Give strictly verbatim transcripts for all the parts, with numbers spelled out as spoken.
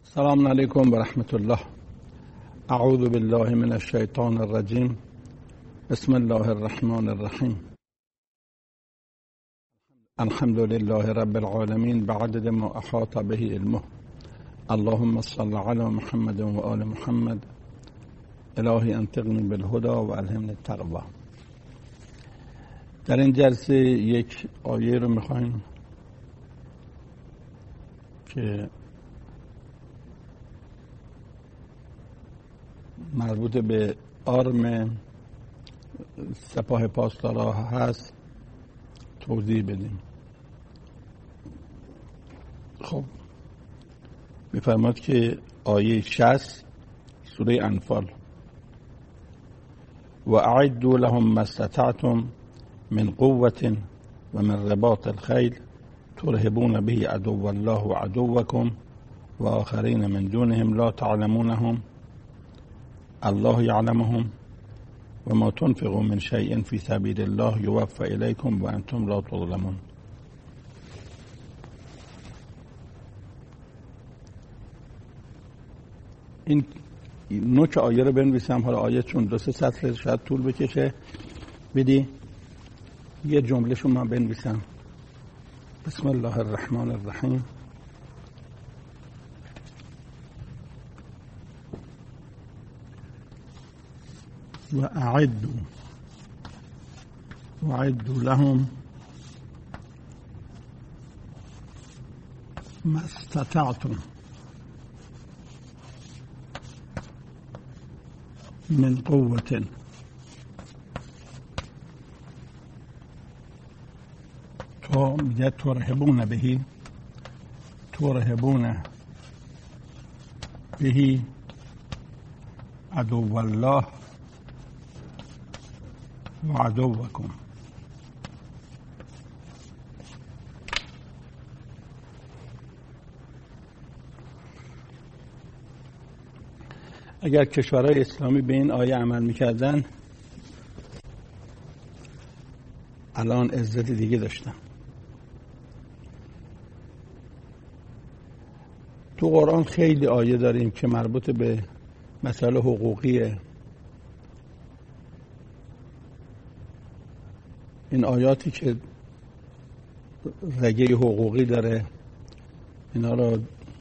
السلام علیکم و رحمت الله. اعوذ بالله من الشیطان الرجیم. بسم الله الرحمن الرحیم. الحمد لله رب العالمین بعدد ما احاط به علمه. اللهم صل علی محمد و آل محمد. الهی انطقنی بالهدى و الهمنی التقوی. در این جلسه یک آیه رو میخوایم که مربوط به آرم سپاه پاسداران هست توضیح بدیم. خب میفرماد که آیه شصت سوره انفال: و اعدوا لهم ما استطعتم من قوة و من رباط الخیل ترهبون به عدو الله و عدوکم و آخرین من دونهم لا تعلمونهم الله یعلمهم و ما تنفقوا من شیء فی سبیل الله یوفى الیکم و انتم لا تظلمون. این نوک آیه رو بنویسم. حالا آیه چون دو سه سطر شاید طول بکشه، بدی یه جمله شو من بنویسم. بسم الله الرحمن الرحیم. و اعدوا و اعدوا لهم ما استطعتم من قوة تو میگه ترهبون بهی ترهبون بهی عدو الله و عدوکم. اگر کشورهای اسلامی به این آیه عمل میکردن الان عزت دیگه داشتن. تو قرآن خیلی آیه داریم که مربوط به مسائل حقوقیه. این آیاتی که رگه حقوقی داره اینا رو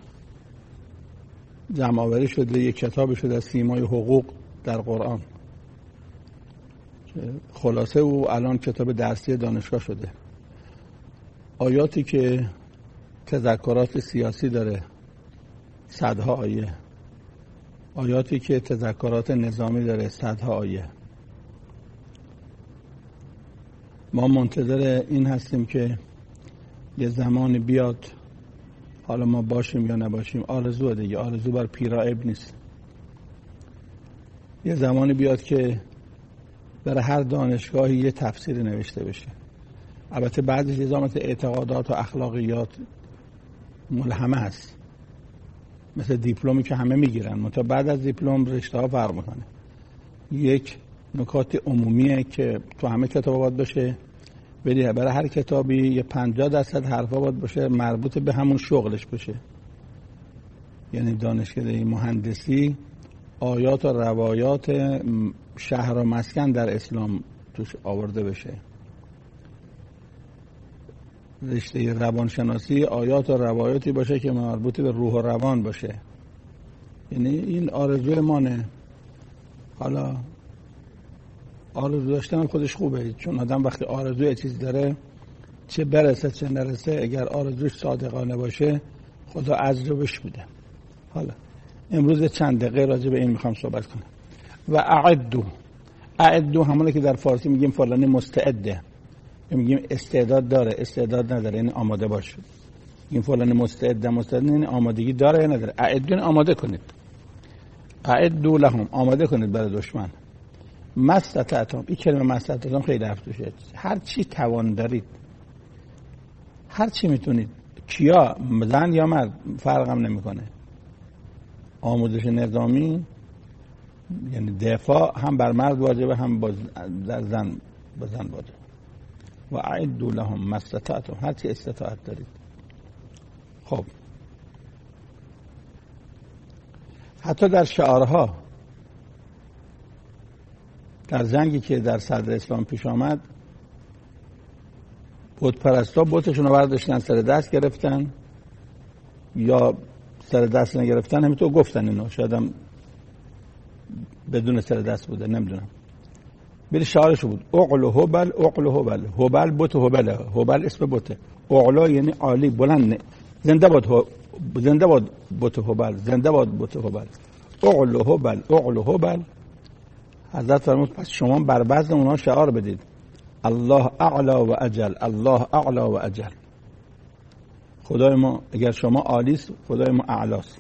جمع آوری شده، یک کتاب شده از سیمای حقوق در قرآن. خلاصه او الان کتاب درسی دانشگاه شده. آیاتی که تذکرات سیاسی داره صدها آیه، آیاتی که تذکرات نظامی داره صدها آیه. ما منتظر این هستیم که یه زمانی بیاد، حالا ما باشیم یا نباشیم، آرزو دیگه، آرزو بر پیرا عیب نیست. یه زمانی بیاد که برای هر دانشگاهی یه تفسیر نوشته بشه. البته بعضی نظامت اعتقادات و اخلاقیات ملهمه هست، مثل دیپلمی که همه میگیرن، منتها بعد از دیپلم رشته ها فرق میکنه. یک نکات عمومیه که تو همه کتابا باید باشه، ولی برای هر کتابی یه پنجاه درصد حرفا باید باشه مربوط به همون شغلش باشه. یعنی دانشکده مهندسی آیات و روایات شهر و مسکن در اسلام توش آورده بشه. رشته روانشناسی آیات و روایاتی باشه که مربوط به روح و روان باشه. یعنی این آرزوی مانه. حالا آرزو داشتن خودش خوبه، چون آدم وقتی آرزوی چیز داره چه برسه چه نرسه، اگر آرزوش صادقانه باشه خدا اجرش میده. حالا امروز چند دقیقه راجع به این میخوام صحبت کنم. و اعدو اعدو همونه که در فارسی میگیم فلانی مستعده، میگیم استعداد داره استعداد نداره، یعنی آماده باشه. این فلانی مستعده مستعده یعنی آمادگی داره یا نداره. اعدو آماده کنید. اعدو لهم آماده کنید برای دشمن. مستطعتم، این کلمه مستطعتم خیلی حرف توشه. هر چی توان دارید، هر چی میتونید، کیا زن یا مرد فرقم نمیکنه. آموزش نظامی یعنی دفاع هم بر مرد واجبه هم با زن با زن واجبه. و اعدوا لهم ما استطعتم، هر چی استطاعت دارید. خب حتی در شعارها، در جنگی که در صدر اسلام پیش آمد، بت پرستا بتشون رو برداشتن سر دست گرفتن یا سر دست نگرفتن، همینطور گفتن اینو، شاید هم بدون سر دست بوده، نمیدونم. بری شعارش بود اعلو هبل اعلو هبل، هبل بت هبله، هبل اسم بته، اعلا یعنی عالی بلند، زنده باد زنده باد بت هبل، زنده باد بت هبل، اعلو هبل اعلو هبل. حضرت فرمود پس شما بر وزن اونها شعار بدید الله اعلا و اجل، الله اعلا و اجل. خدای ما اگر شما عالیست، خدای ما اعلاست.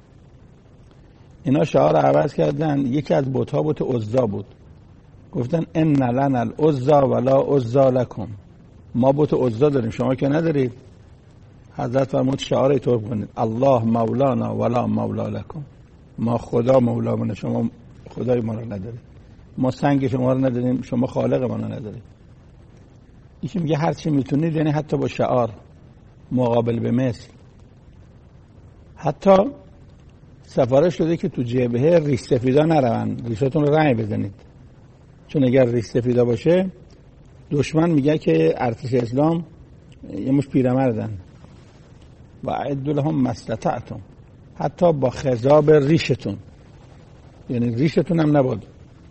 اینا شعار عوض کردن. یکی از بت‌ها بت عزا بود، گفتن ان لنا العزا ولا عزا لکم، ما بت عزا داریم شما که ندارید. حضرت فرمود شعار اینطور کنید الله مولانا ولا مولا لکم، ما خدا مولامون، شما خدای ما رو ندارید، ما سنگ شما رو نداریم، شما خالق ما رو ندارید. یکی میگه هر چی میتونید، یعنی حتی با شعار مقابل به مثل. حتی سفارش شده که تو جبهه ریش سفیدا نرون، ریشاتون رو رنگ بزنید، چون اگر ریش سفیدا باشه دشمن میگه که ارتش اسلام یه مش پیرمردن و اعدوا لهم ما استطعتم، حتی با خضاب ریشتون، یعنی ریشتون هم نبود،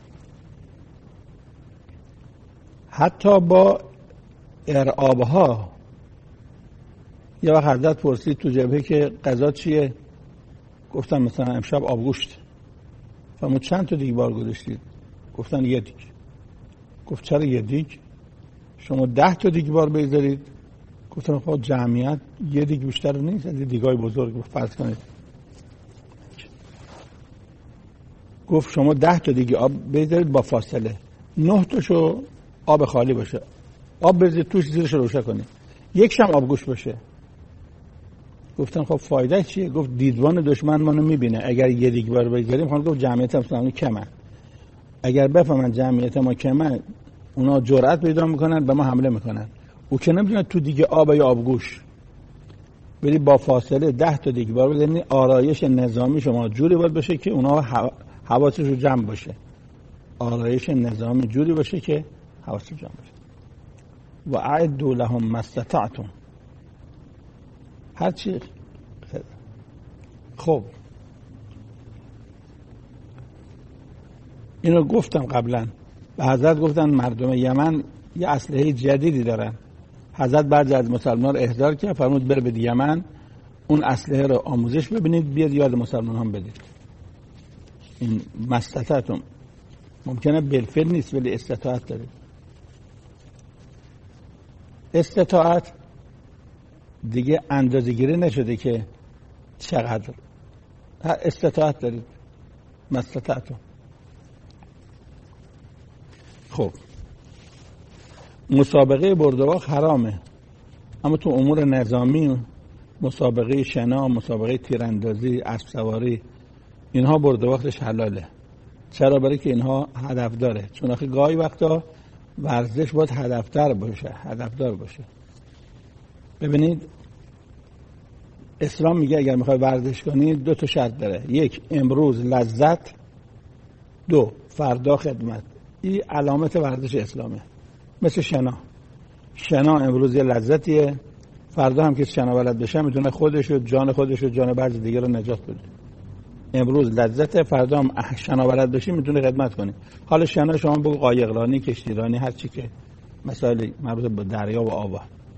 حتی با ارعابها. یه وقت حضرت پرسید تو جبهه که غذا چیه؟ گفتن مثلا امشب آبگوشت. فرمود چند تا دیگبار گذاشتید؟ گفتن یه دیگ. گفت چرا یه دیگ؟ شما ده تا دیگبار بذارید. گفتن خب جمعیت یه دیگ بیشتر نیست، از دیگای بزرگ فرض کنید. گفت شما ده تا دیگه آب بذارید با فاصله، نه تاشو آب خالی باشه، آب بذارید توش، زیرش روشن کنید، یک شم آبگوشت باشه. گفتن خب فایده چیه؟ گفت دیدبان دشمن منو میبینه، اگر یه دیگبار بذاریم، خب گفت جمعیت هم کمه، اگر بفهمن جمعیت ما کمه اونا جرأت پیدا میکنن به ما حمله میکنن. او که نمیدونه تو دیگه آب یا آبگوش، ولی با فاصله ده تا دیگبار بزنید. آرایش نظامی شما جوری باید بشه که اونا حواسش رو جمع باشه، آرایش نظامی جوری باشه که حواسش جمع باشه. و اعدوا لهم ما استطعتم، هر چی. خب اینو گفتم قبلا، به حضرت گفتن مردم یمن یه اسلحه جدیدی دارن. حضرت بعضی از مسلمان رو احضار کرد، فرمود بر به یمن اون اسلحه رو آموزش ببینید، بیاد یاد مسلمان هم بدید. این مستطعتم ممکنه بالفعل نیست ولی استطاعت دارید. استطاعت دیگه اندازه گیری نشده که چقدر، استطاعت دارید، مستطعتم. خب مسابقه بردباخ حرامه، اما تو امور نظامی مسابقه شنا، مسابقه تیراندازی، اسب سواری، اینها بردباختش حلاله. چرا؟ برای که اینها هدف داره، چون آخه گاهی وقتا ورزش باید هدفدار باشه، هدفدار باشه. ببینید اسلام میگه اگر میخوای ورزش کنی دو تا شرط داره، یک امروز لذت، دو فردا خدمت. این علامت ورزش اسلامه. مثل شنا، شنا امروز یه لذتیه، فردا هم که شنا بلد بشه میتونه خودش و جان خودش و جان بعضی دیگه رو نجات بده. امروز لذته، فردا هم شنا بلد بشی میتونه خدمت کنی. حالا شنا شما بگو قایقرانی، کشتیرانی، هر چی که مسائل مربوط به دریا و آب.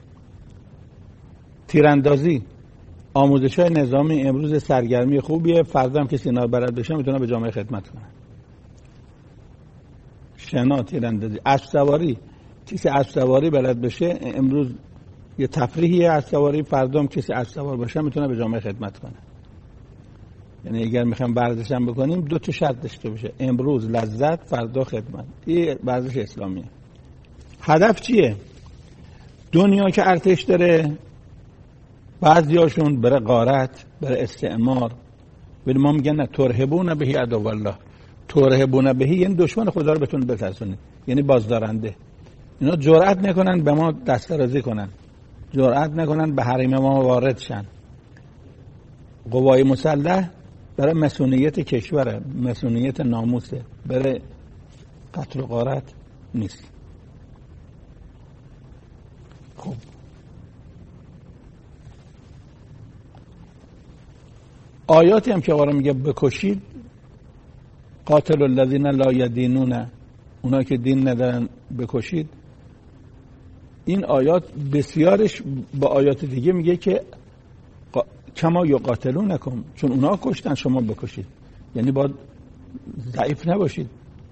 تیراندازی آموزش‌های نظامی امروز سرگرمی خوبیه، فردا هم کسی اینا بلد بشه میتونه به جامعه خدمت کنه. شنا، تیراندازی، اسب سواری، کسی اسب سواری بلد بشه امروز یه تفریحیه اسب سواری، فردا هم کسی اسب سوار باشه میتونه به جامعه خدمت کنه. یعنی اگر میخوایم ورزش هم بکنیم دو تا شرط داشته باشه، امروز لذت، فردا خدمت. این ورزش اسلامیه. هدف چیه؟ دنیا که ارتش داره، بعضیاشون بره غارت، بره استعمار، ولی ما میگن نه، ترهبون بهی عدو الله، ترهبون بهی یعنی دشمن خدا رو بهتون بترسونید، یعنی بازدارنده. اینا جرأت نکنن به ما دسترازی کنن، جرأت نکنن به حریم ما وارد شن. قوای مسلح برای مسئولیت کشوره، مسئولیت ناموسه، برای قتل و غارت نیست. خب آیاتی هم که قرآن میگه بکشید، قاتل الذین لا یدینون، اونا که دین ندارن بکشید، این آیات بسیارش با آیات دیگه میگه که کما یقاتلونکم، چون اونا کشتن شما بکشید، یعنی باید ضعیف نباشید.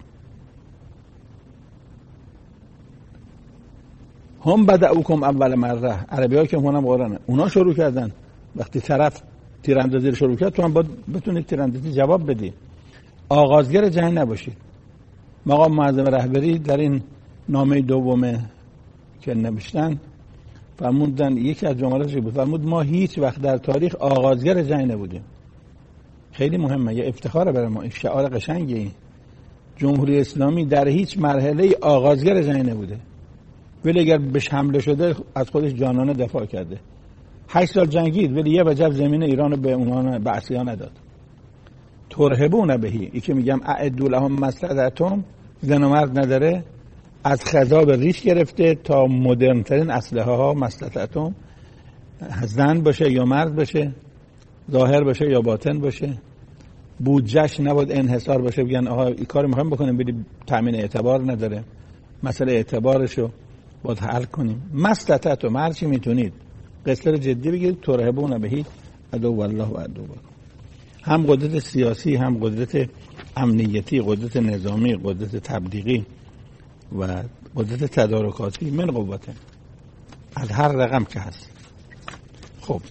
هم بدعوکم اول مره، عربی ها که هونم قرآنه، اونا شروع کردن. وقتی طرف تیراندازی رو شروع کرد تو هم باید بتونید تیراندازی جواب بدی، آغازگر جنگ نباشید. مقام معظم رهبری در این نامه دومه که نوشتن فرمودن، یکی از جملاتش بود، فرمود ما هیچ وقت در تاریخ آغازگر جنگ نبودیم. خیلی مهمه، یه افتخاره برای ما، شعار قشنگه این. جمهوری اسلامی در هیچ مرحله آغازگر جنگ نبوده، ولی اگر بهش حمله شده از خودش جانانه دفاع کرده. هشت سال جنگید ولی یه وجب زمین ایران رو به اونها بعثیان نداد. ترهبون بهی، این که میگم اعدوا لهم مستطعتم، زن و مرد نداره، از خضاب ریش گرفته تا مدرن ترین اسلحه ها مستطعتم، زن باشه یا مرد باشه، ظاهر باشه یا باطن باشه، بودجهش نباید انحصار باشه بگن آها این کار میخوایم بکنیم ولی تامین اعتبار نداره، مسئله اعتبارشو باید حل کنیم. مستطعتم، هر چی میتونید قصه جدی بگیرید. ترهبون بهی عدو الله و عدو بکن، هم قدرت سیاسی، هم قدرت امنیتی، قدرت نظامی، قدرت تبلیغی و قدرت تدارکاتی، من قوته از هر رقم که هست. خب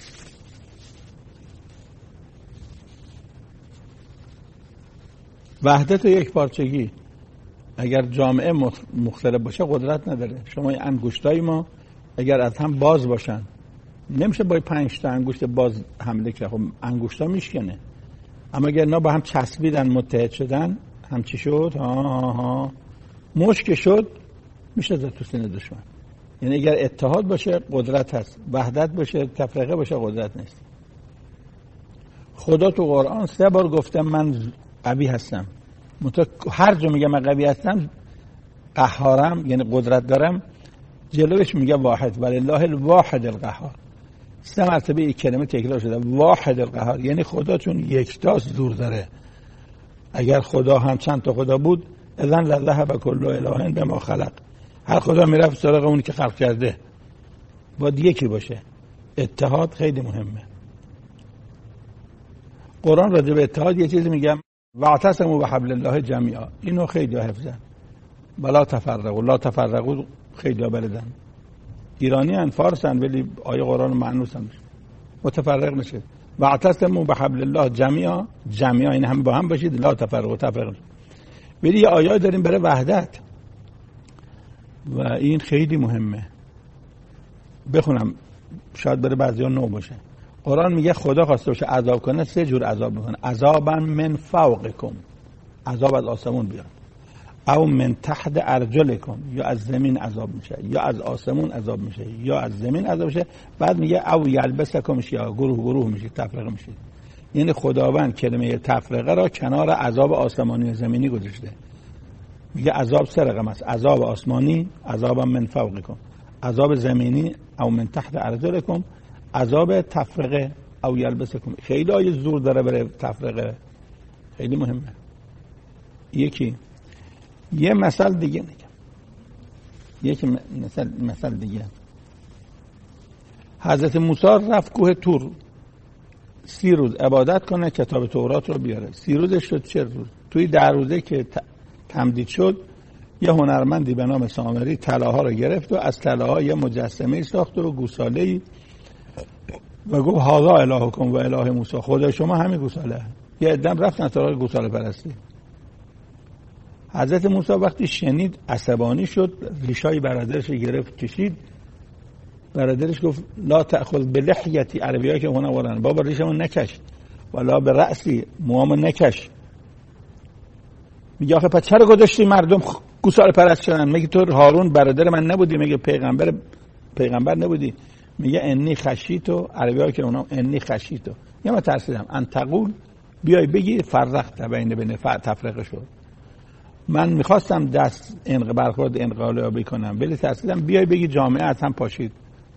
وحدت و یک پارچگی، اگر جامعه مختلف باشه قدرت نداره. شما انگشتای ما اگر از هم باز باشن نمیشه با پنج تا انگشت باز حمله کرد، خب انگشتا میشکنه. اما اگر اینا با هم چسبیدن متحد شدن، هم چی شد؟ ها ها ها مشک شد، میشه زد تو سینه دشمن. یعنی اگر اتحاد باشه قدرت هست، وحدت باشه تفرقه باشه قدرت نیست. خدا تو قرآن سه بار گفته من قوی هستم، هر جا میگه من قوی هستم، قهارم یعنی قدرت دارم، جلوش میگه واحد، ولله الواحد القهار. سه مرتبه این کلمه تکرار شده، واحد القهار، یعنی خدا چون یکتاست زور داره. اگر خدا هم چند تا خدا بود اذن لذهب کل اله بما خلق، هر خدا میرفت سراغ اونی که خلق کرده. باید یکی باشه. اتحاد خیلی مهمه. قرآن راجع به اتحاد یه چیزی میگم، واعتصموا بحبل الله جمیعا، اینو خیلی حفظن. ولا تفرقوا، لا تفرقوا خیلی بلدن. ایرانی ان فارسن ولی آیه قرآن معنوسن، متفرق نشید. واعتصموا بحبل الله جمیعا، جمیعا این هم با هم باشید، لا تفرقوا تفرق. ولی یه آیه داریم برای وحدت و این خیلی مهمه. بخونم شاید برای بعضیا نو باشه. قرآن میگه خدا خواسته باشه عذاب کنه سه جور عذاب میکنه. عذابا من فوقکم، عذاب از آسمون بیاد، او من تحت ارجلکم، یا از زمین عذاب میشه، یا از آسمون عذاب میشه، یا از زمین عذاب میشه. بعد میگه او یلبسکم شیعا، گروه گروه میشه، تفرقه میشه. یعنی خداوند کلمه تفرقه را کنار عذاب آسمانی و زمینی گذاشته. میگه عذاب سه رقم است، عذاب آسمانی، عذاب من فوقکم، عذاب زمینی او من تحت ارجلکم، عذاب تفرقه او یلبسکم. خیلی آیه زور داره برای تفرقه، خیلی مهمه. یکی یه مثال دیگه میگم، یکی مثال مثال دیگه. حضرت موسی رفت کوه تور سی روز عبادت کنه، کتاب تورات رو بیاره. سی روزش شد چه روز؟ توی ده روزه که تمدید شد، یه هنرمندی به نام سامری طلاها رو گرفت و از طلاها یه مجسمه ساخت و گوساله‌ای و گفت هذا الهکم و اله موسی، خدا شما همین گوساله. یه عدم رفتن سراغ گوساله پرستی. حضرت موسی وقتی شنید عصبانی شد، ریشای برادرش گرفت کشید. برادرش گفت لا تأخذ بلحیتی، عربی‌ها که هونه ورن، بابا ریشمو نکش، ولا به رأسی، موامو نکش. میگه آخه پس چرا گذاشتی مردم گوساله پرست شدن؟ میگه تو هارون برادر من نبودی؟ میگه پیغمبر پیغمبر نبودی؟ میگه انی خشیتو، عربی‌ها که اونا انی خشیتو، یا من ترسیدم ان تقول بیای بگی فرقت بین بین تفرقه شد. من میخواستم دست انق برخورد انقلابی کنم ولی ترسیدم بیای بگی جامعه از هم پاشید.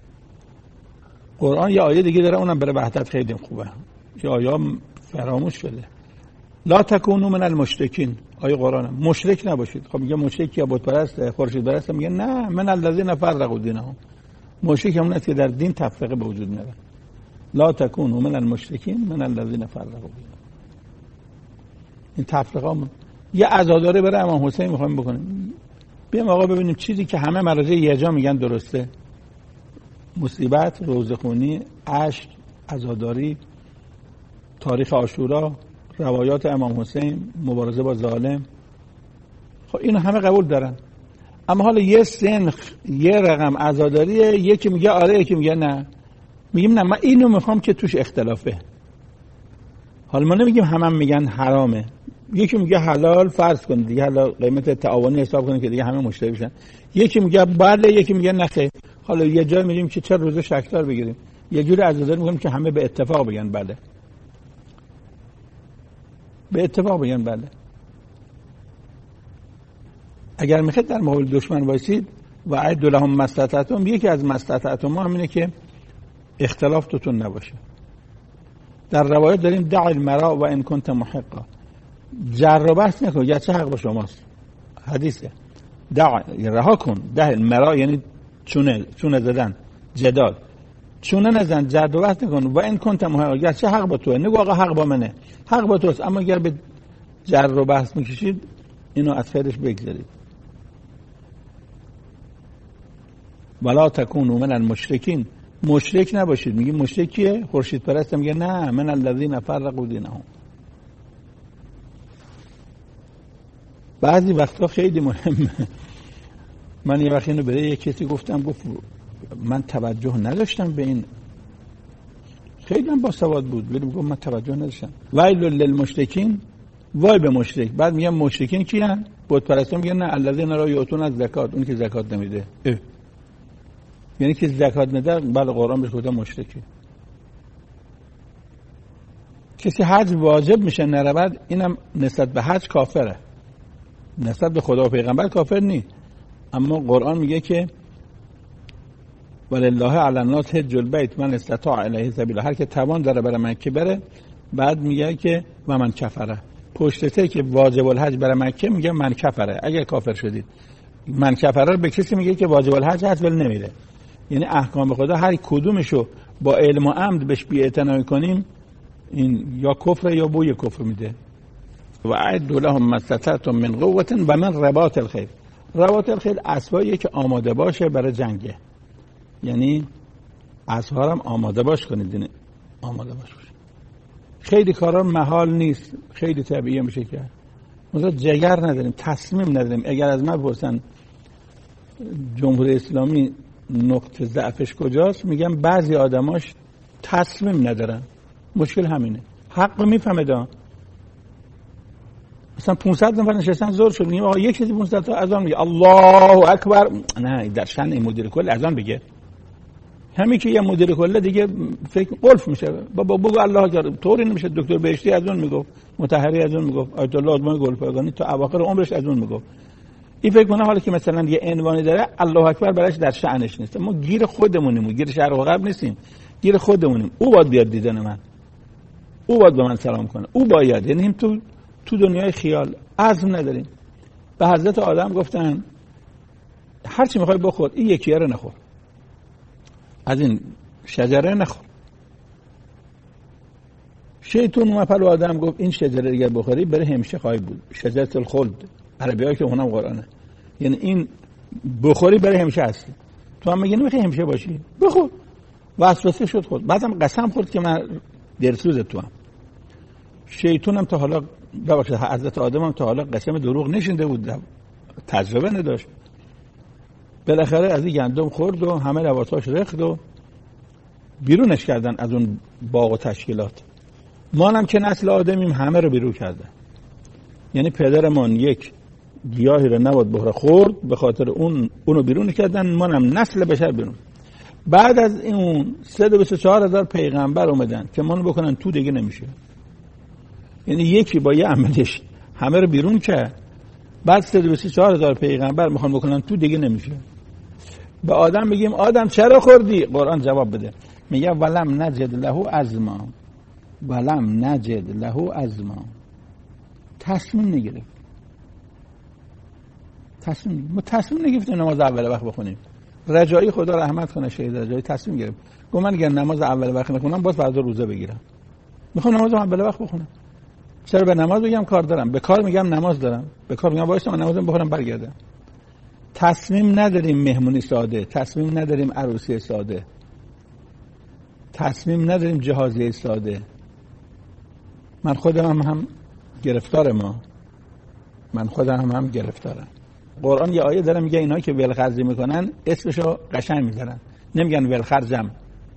قرآن یه آیه دیگه داره اونم برای وحدت خیلی خوبه. یه آیه فراموش شده. لا تکونوا من المشرکین. آیه قرآن مشرک نباشید. خب میگه مشرک یا بت پرست خورشید پرست، میگه نه من الذین فرقوا دینهم. مشرک همون است که در دین تفرقه به وجود میاره. لا تکونوا من المشرکین من الذین فرقوا دینهم. این تفرقه یه عزاداری برای امام حسین میخوایم بکنیم. بیام آقا ببینیم چیزی که همه مراجع یه جا میگن درسته. مصیبت، روزخونی، عشق، عزاداری، تاریخ عاشورا، روایات امام حسین، مبارزه با ظالم، خب اینو همه قبول دارن. اما حالا یه سن یه رقم عزاداریه، یکی میگه آره یکی میگه نه. میگیم نه من اینو میخوام که توش اختلافه. حالا ما نمیگیم همه هم میگن حرامه، یکی میگه حلال فرض کنید دیگه، حالا قیمت تعاونی حساب کنید که دیگه همه مشتری بشن. یکی میگه بله یکی میگه نه خیر. حالا یه جای میگیم که چرا روزه شکرار بگیریم، یه جوری عزاداری میگیم که همه به اتفاق بگن بله، به اتفاق بگن بله. اگر میخواید در مقابل دشمن وایسید و اعدوا لهم ما استطعتم، یکی از ما استطعتم ما همینه که اختلاف توتون نباشه. در روایت داریم دع المراء و ان کنت محقا، جر و بحث نکن گرچه حق با شماست. حدیثه دع رها کن، دع المراء یعنی چونه چونه زدن، جدال، چونه نزن، جر و بحث نکن. و ان کنت محقا گرچه حق با توه، نگو آقا حق با منه، حق با توست، اما اگر به جر و بحث میکشید اینو از خیرش بگذارید. ولا تکونوا من المشرکین، مشرک نباشید. میگه مشرک کیه؟ خورشید پرست. میگه نه من الذین فرقوا دینهم. بعضی وقتا خیلی مهمه. من یه وقت اینو برای یک کسی گفتم، گفت من توجه نداشتم به این، خیلی من با سواد بود ولی میگم من توجه نداشتم. ویل للمشرکین، وای به مشرک. بعد میگم مشرکین کیان؟ بت پرستان. میگن نه الذین لا یؤتون الزکات، اون که زکات نمیده. اه. یعنی که زکات نده بله قرآن بهش گفته مشرکی. کسی حج واجب میشه نرود، اینم نسبت به حج کافره، نسبت به خدا و پیغمبر کافر نی. اما قرآن میگه که ولله علی الناس حج البیت من استطاع الیه سبیلا، هر که توان داره برای مکه بره. بعد میگه که و من کفره، پشت سر که واجب الحج برای مکه میگه من کفره، اگر کافر شدید. من کفره به کسی میگه که واجب الحج هست ولی نمیره. یعنی احکام خدا هر کدومشو با علم و عمد بهش بی‌اعتنایی کنیم، این یا کفر یا بوی کفر میده. و اعدوا لهم ما استطعتم من قوة و من رباط الخیل. رباط الخیل اسباییه که آماده باشه برای جنگه، یعنی اسبا هم آماده باش کنید، یعنی آماده باش باشه. خیلی کارا محال نیست، خیلی طبیعیه میشه کرد. مثلا جگر نداریم، تصمیم نداریم. اگر از من بپرسن جمهوری اسلامی نقطه ضعفش کجاست، میگم بعضی آدماش تصمیم ندارن. مشکل همینه. حق میفهمه دا. مثلا پانصد نفر نشستن زور شد، میگم آقا یک چیزی پانصد تا اذان میگه الله اکبر، نه در شأن این مدیر کل اذان بگه. همین که یه مدیر کل دیگه فکر قلف میشه، بابا بگو الله اکبر. طوری نمیشه. دکتر بهشتی اذان میگفت، مطهری اذان میگفت، آیت الله ادمای گلپایگانی تا اواخر عمرش اذان میگفت. این فکر کنه حالا که مثلا یه عنوانی داره الله اکبر براش در شأنش نیست. ما گیر خودمونیم، گیر شرق و غرب نیستیم، گیر خودمونیم. او باید بیاد دیدن من، او باید به من سلام کنه، او باید. یعنی هم تو تو دنیای خیال عزم نداریم. به حضرت آدم گفتن هر چی میخوای بخور، این یکیه رو نخور، از این شجره نخور. شیطان اومد پلو آدم گفت این شجره دیگر بخوری بره همیشه خواهی بود. شجره الخلد عربیایی که اونم قرآنه، یعنی این بخوری بره همیشه هستی. تو هم میگی نمیخوای همیشه باشی، بخور. وسوسه شد خود. بعدم قسم خورد که من درسوز تو هم. شیطانم تا حالا ببخشید حضرت آدم هم تا حالا قسم دروغ نشینده بود، تجربه نداشت. بالاخره از این گندم خورد و همه لباساش ریخت و بیرونش کردن از اون باغ و تشکیلات. ما هم که نسل آدمیم همه رو بیرون کردن. یعنی پدرمان یک گیاهی رو نباید بخوره خورد، به خاطر اون اونو بیرون کردن، ما هم نسل بشر بیرون. بعد از این صد و بیست و چهار هزار پیغمبر اومدن که منو بکنن تو دیگه نمیشه. یعنی یکی با یه عملش همه رو بیرون کرد، بعد صد و سی و چهار هزار پیغمبر میخوان بکنن تو، دیگه نمیشه. به آدم بگیم آدم چرا خوردی؟ قرآن جواب بده، میگه ولم نجد له عزما، ولم نجد له عزما. تصمیم نگرفت، تصمیم نگرفت. ما تصمیم نگرفتیم نماز اول وقت بخونیم. رجایی خدا رحمت کنه شهید رجایی تصمیم گرفت، گفت من اگر نماز اول وقت نخونم باز فردا روزه بگیرم، میخوام نماز اول وقت بخونم. چرا به نماز بگم کار دارم، به کار میگم نماز دارم، به کار میگم وایسا من نمازم بخونم برگردم. تصمیم نداریم مهمونی ساده، تصمیم نداریم عروسی ساده، تصمیم نداریم جهازیه ساده. من خودم هم, هم گرفتار ما من خودم هم, هم گرفتارم. قرآن یه آیه داره میگه اینا که ولخرجی میکنن اسمشو قشنگ میذارن، نمیگن ولخرجم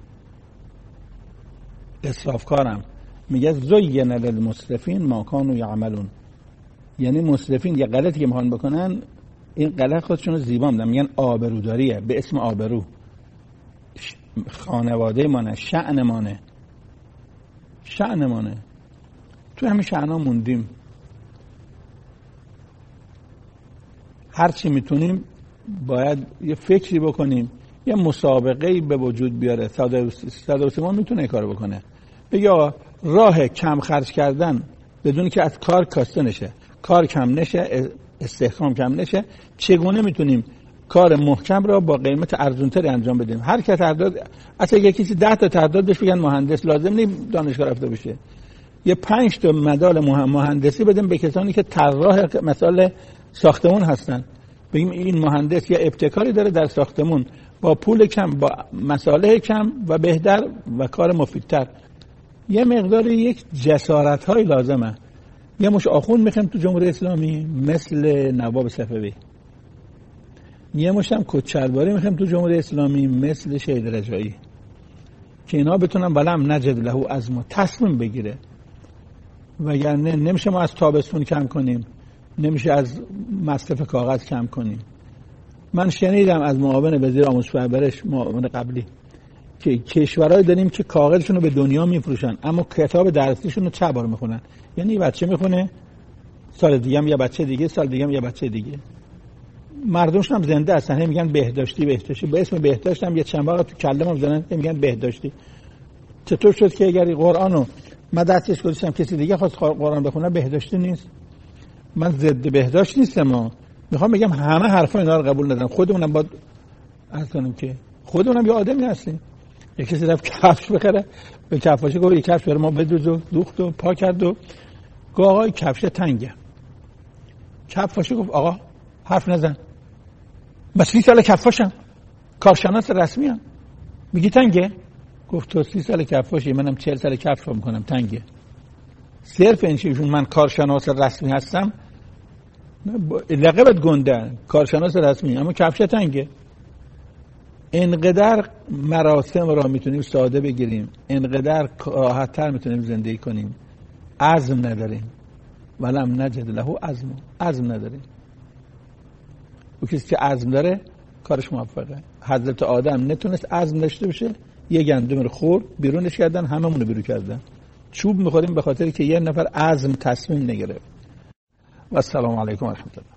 اسرافکارم، میگه زین للمسرفین ما کانوا یعملون. یعنی مسرفین یه غلطی که میخوان بکنن، این غلط خودشونو زیبا میدن، میگن آبروداریه، به اسم آبرو. خانواده مانه، شأن مانه، شأن مانه. تو همین شأنها موندیم. هرچی میتونیم باید یه فکری بکنیم، یه مسابقه‌ای به وجود بیاره. صدر ما میتونه کار بکنه، بگه آقا راه کم خرج کردن بدون که از کار کاسته نشه، کار کم نشه، استحکام کم نشه، چگونه میتونیم کار محکم را با قیمت ارزان‌تری انجام بدیم. هر کی تعداد، اصلا یکی کسی ده تا تعداد بهش بگن مهندس، لازم نیست دانشگاه رفته بشه. یه پنج تا مدال مهندسی بدیم به کسانی که طراح مثلا ساختمون هستن، بگیم این مهندس یه ابتکاری داره در ساختمون، با پول کم، با مصالح کم و بهتر و کار مفیدتر. یه مقدار یک جسارت های لازمه. یه مش آخوند میخوایم تو جمهوری اسلامی مثل نواب صفوی، یه مش هم کچلواری میخوایم تو جمهوری اسلامی مثل شهید رجایی، که اینا بتونن ولم نجد له عزما تصمیم بگیره. وگرنه نمیشه ما از تابستون کم کنیم، نمیشه از مصرف کاغذ کم کنیم. من شنیدم از معاون وزیر آموزش و پرورش، معاون قبلی، که کشورهای داریم که کاغذشون رو به دنیا میفروشن اما کتاب درسیشون رو چه بار میخونن. یعنی یه بچه میخونه، سال دیگه هم یه بچه دیگه، سال دیگه هم یه بچه دیگه. مردمشون هم زنده هستن، هم میگن بهداشتی بهداشتی، به اسم بهداشت هم یه چند بار تو کلم هم زدن میگن بهداشتی. چطور شد که اگر قرآنو من دستش گذاشتم کسی دیگه خواست قرآن بخونه بهداشتی نیست؟ من ضد بهداشت نیستم، ما میخوام بگم همه حرفا اینا رو قبول ندارم. خودمونم باید از کنیم که خودمونم یه آدمی هستیم. یک کسی رفت کفش بخره، به کفاشی گفت یک کفش برای ما بدوز و دوخت و پاک کرد و گفت آقا کفش تنگه. کفاشی گفت آقا حرف نزن، من سی سال کفاشم، کارشناس رسمی ام، میگی تنگه؟ گفت تو سی سال کفاشی، منم چهل سال کفش میکنم، تنگه. صرف این چیزون من کارشناس رسمی هستم، لقبت گنده، کارشناس رسمی، اما کفش تنگه. انقدر مراسم را میتونیم ساده بگیریم، انقدر راحت‌تر میتونیم زندگی کنیم. عزم نداریم، ولم نجد له عزم، عزم نداریم. او کسی که عزم داره کارش موفقه. حضرت آدم نتونست عزم داشته باشه، یه گندم رو خورد، بیرونش کردن، هممون رو بیرون کردن. چوب میخوریم به خاطر که یه نفر عزم تصمیم نگرفت. و السلام علیکم و رحمت الله.